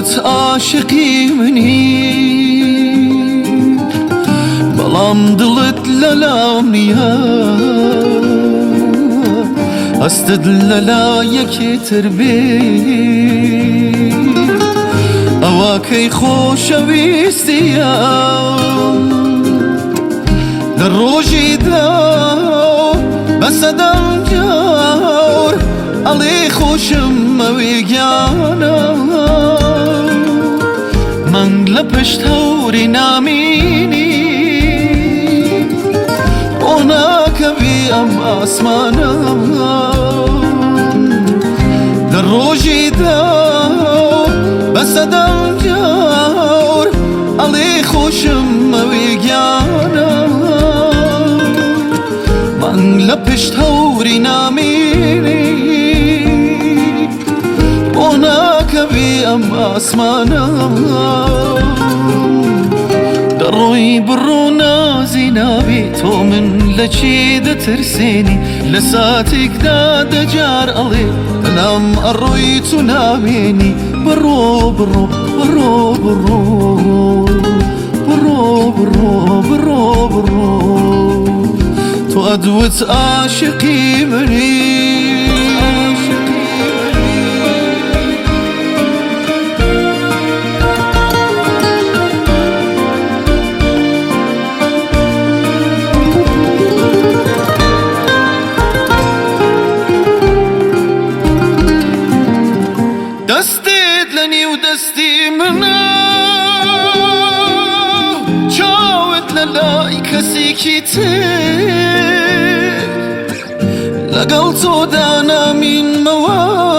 دوت عاشقی منی بەڵام دڵت لەلام نییە هەستت لە لایەکێتر بێ ئەوە کەی خۆشەویستیە لە ڕۆژیدا بەسەدەم جار ئەڵێ خۆشم ئەوێ گیانە مەنگ لە پشت هەوری نامینی بۆ ناکەوی ئەم ئاسمانە لە ڕۆژیدا بەسەدەم جار ئەڵێ خۆشم ئەوێ گیانە مەنگ لە پشت هەوری نامینی بۆ ناکەوی ئەم ئاسمانە دەڕۆی بڕۆ نازی ناوی تۆ من لە چی دەترسێنی لە ساتێکدا دەجار ئەڵێ بەلام ئەڕۆی تو نامێنی بڕۆ بڕۆ بڕۆ بڕۆ بڕۆ بڕۆ بڕۆ بڕۆ تۆ ئەدوت عاشقی منی دەستێت لە نێو دەستی منە چاوت لە لای کەسێکی تر لەگەڵ تۆدا نامینمەوە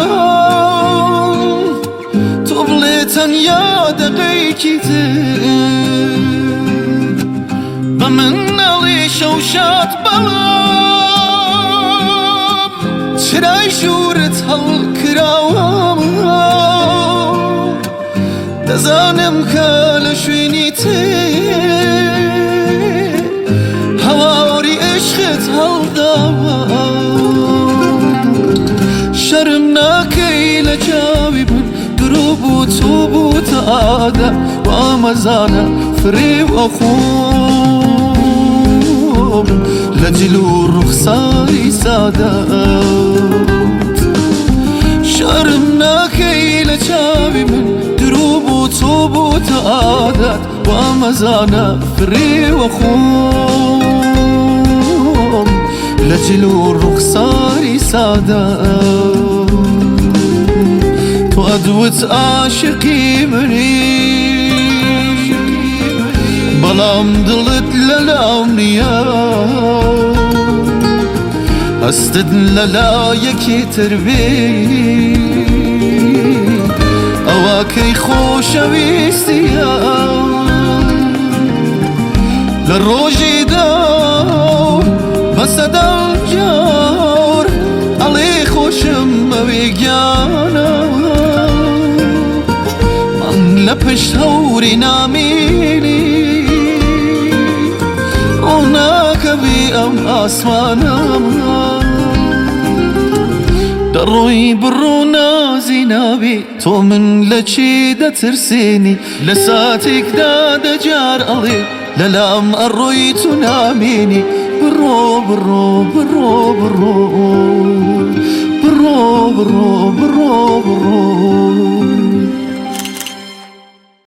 تۆ بڵێ تەنیا دەقەیەکی تر بە من نەڵێ شەو شاد بەڵام چرای ژوورت هەڵکراوە دەزانم کە لە شوێنی تر هەواوری عشقت هەڵداوە شەرم ناکەی لە چاوی من درۆ بوو تۆ بووتە ئادە وامەزانە فرێوە خۆم لە جل و ڕوخساری سادەت شەرم ناکەی لە چاوی من درۆ بوو تۆ بووتە ئادەت وامەزانە فرێوە خۆم لە جل و ڕوخساری سادەت تۆ ئەدوت عاشقی منی بەڵام دڵت لەلام نییە هەستت لە لایەکێتر بێ ئەوە کەی خۆشەویستیە لە ڕۆژیدا بەسەدەم جار ئەڵێ خۆشم ئەوێ گیانە مەنگ لە پشت هەوری نامینی بۆ ناکەوی ئەم ئاسمانە دەڕۆی بڕۆ نازی ناوی تۆ من لە چی دەترسێنی لە ساتێکدا دەجار ئەڵێ لەلام ئەڕۆی تو نامێنی بڕۆ بڕۆ بڕۆ بڕۆ بڕۆ بڕۆ بڕۆ بڕۆ